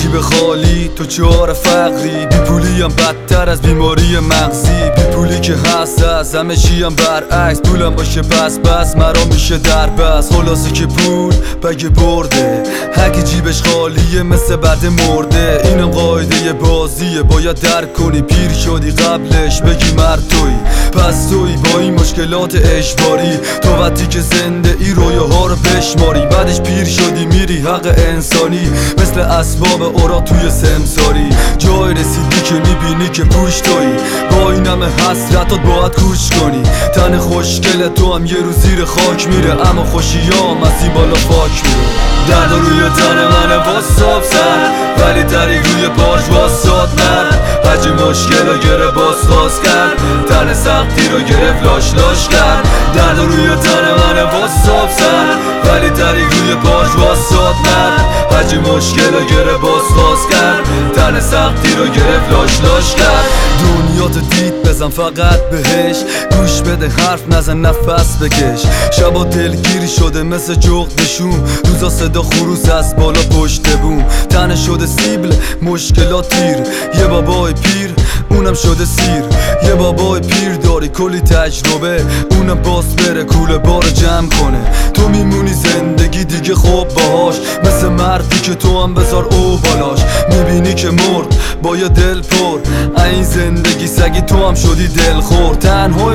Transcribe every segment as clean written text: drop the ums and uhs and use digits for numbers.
جیب خالی تو چهار فقری، بی پولی هم بدتر از بیماری مغزی. بی پولی که هست همه چی هم برعکس، پولم باشه بس مرا میشه در بس. خلاصه که پول بگه برده، هرکی جیبش خالیه مثل بعد مرده. اینم قاعده بازیه باید درک کنی، پیر شدی قبلش بگی مرد تویی، پس تویی با این مشکلات اجباری. تو وقتی که زنده ای رویاها رو بشماری، بعدش پیر شدی میری حق انسانی، مثل اسباب اورا توی سمساری. جای رسیدی که میبینی که پوش تویی، با این همه حسرتات باید کوچ کنی. تن خوشگل تو هم یه روز زیر خاک میره، اما خوشیام از این بالا فاک میره. درد روی تن من واساب سر، ولی طریق روی پاش واساد مرد. هرچی مشکل رو گره باز خواست کرد، تن سختی رو گرفت لاش کرد. درد روی تن من واساب سر، ولی طریق روی پاش واساد مرد. هرچی مشکل رو گره باز خواست کرد، تن سختی رو گرفت لاش کرد. دنیاتو دید بزن فقط بهش، گوش بده حرف نزن نفس بکش. شبا دلگیری شده مثل جغدشون، روزا صدا خروس از بالا پشت بوم. تنه شده سیبل مشکلات تیر، یه بابای پیر اونم شده سیر. یه بابای پیر داری کلی تجربه، اونم باس بره کوله بار جمع کنه. تو میمونی زندگی دیگه خوب باهاش، مثل مردی که تو هم بذار او بالاش. میبینی که مرد با یه دل پر، این زندگی سگی تو هم شدی دلخور. تنهای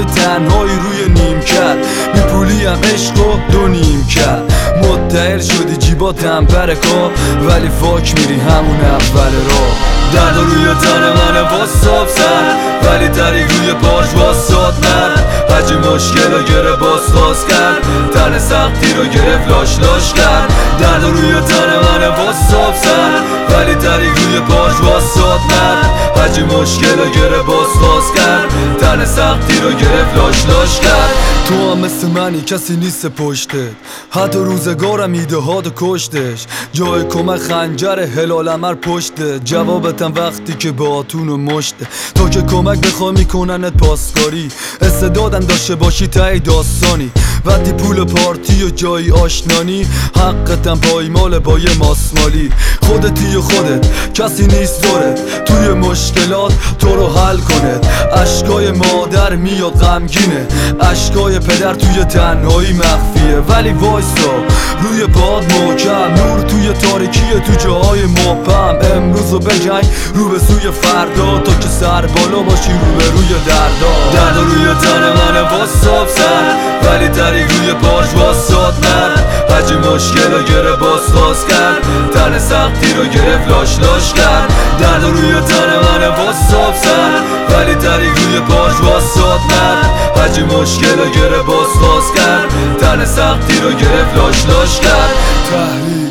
روی نیم کرد، بی پولی هم عشق و دو نیم کرد. متحل شدی جیبات هم برکا، ولی فاک میری همون اول راه. درد روی تن من واساب سر، ولی طریق روی پاش واساد مرد. هرچی مشکل رو گره باز خواست کرد، تن سختی رو گرفت لاش کرد. درد روی تن من واساب سر، ولی طریق روی پاش واساد مرد. هرچی مشکل رو گره باز خواست کرد، تن سختی رو گرفت لاش کرد. تو هم مثل منی کسی نیست پشتت، حتی روزگارم ایده ها دو کشتش. جای کمک خنجر هلال امر پشته، جوابتم وقتی که باتون و مشته. تو که کمک بخوای میکننت پاسکاری، استعدادم داشته باشی تای داستانی. وقتی پول پارتی و جایی آشنانی، حقتم پایمال با یه ماسمالی. خودتی و خودت کسی نیست دورت، توی مشکلات تو رو حل کنه. اشکای مادر میاد غمگینه، اشکای پدر توی تنهایی مخفیه. ولی وایسا روی پاد محکم، نور توی تاریکیه تو جاهای مبهم. امروزو بجنگ رو به سوی فردا، تا که سر بالا باشی رو به روی دردا. درد روی تن من واساب سر، ولی طریق روی پاش واساد مرد. هرچی مشکل رو گره باز خواست کرد، تن سختی رو گرفت لاش کرد. درد روی تن من واساب سر، ولی طریق روی پاش واساد مرد. هرچی مشکل رو گره باز خواست کرد، تن سختی رو گرفت لاش کرد. تحلیل